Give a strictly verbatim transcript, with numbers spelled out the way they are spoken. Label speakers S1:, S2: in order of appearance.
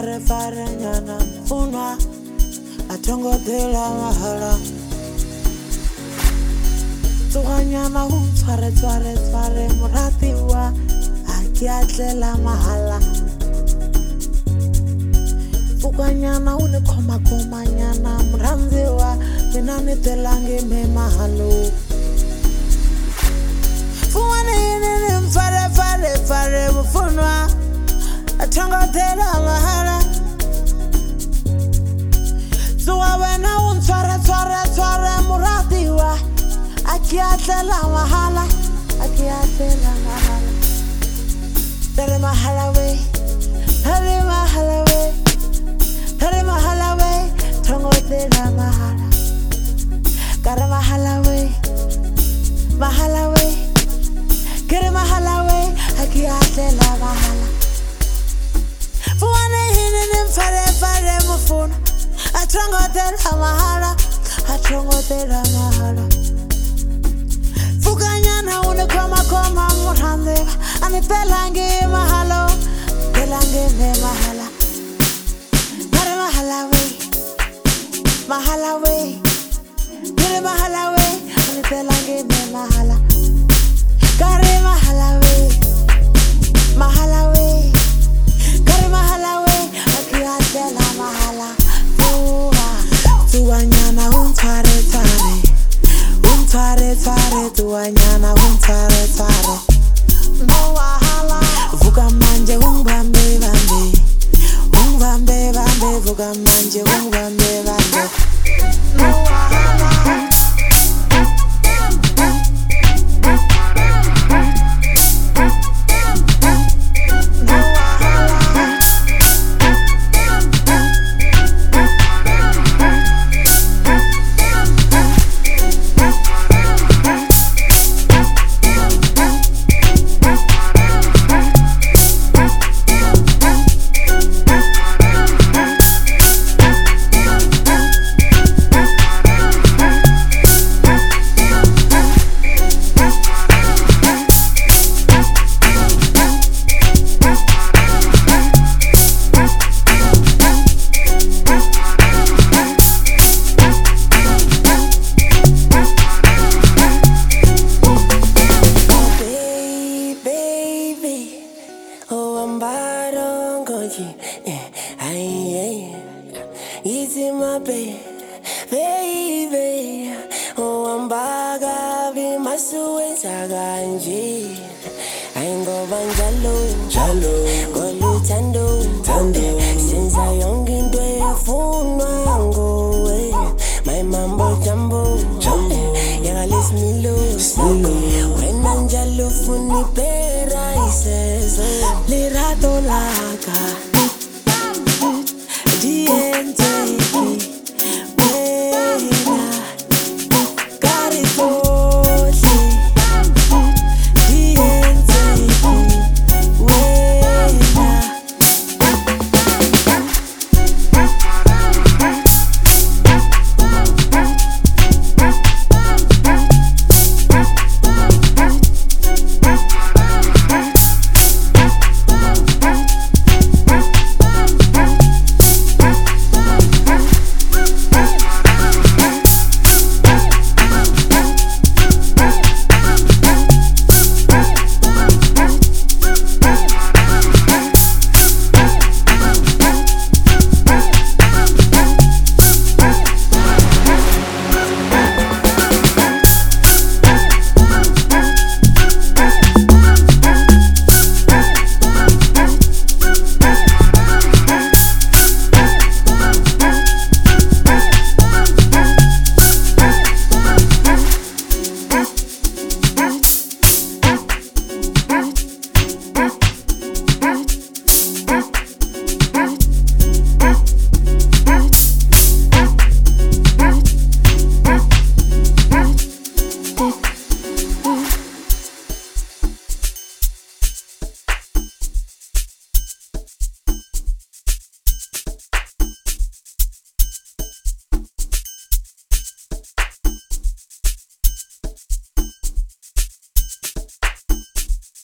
S1: fare fare nyana funwa atongo dela mahala Tsuganyana un tsware tsware tsware muratiwa akiatlela mahala Tsuganyana un khoma khoma nyana murandziwa mina ni telange me mahalo Fuwane ni fare fare fare mufunwa atongo dela mahala Tsuganyana un tsware tsware tsware muratiwa Akiatlela mahala, akiatlela mahala. Tere mahala we, tere mahala we, tere mahala we, tongo tela mahala. Kara mahala we, mahala we, kere mahala we, akiatlela mahala. Fuwane hini ni mfare fare mufuna, atongo tela mahala, atongo tela mahala. Fuganyana une koma koma murande Ani telange mahalo Telange me mahala Nare mahala we Mahala we Nare mahala we Ani telange me mahala Kare mahala we Mahala we Kare mahala we Aki atela mahala Fuga Fuganyana un tare tare Tare tare tuanyana un tare tare No wahala Vuka manje un bambe bambe Un bambe bambe Vuka manje un bambe bambe No wahala Easy my baby, baby. Oh, I'm baga, be my suit, Saganji. I ain't go banjalo, jalo, go lu tando, tando. Since I young in the phone.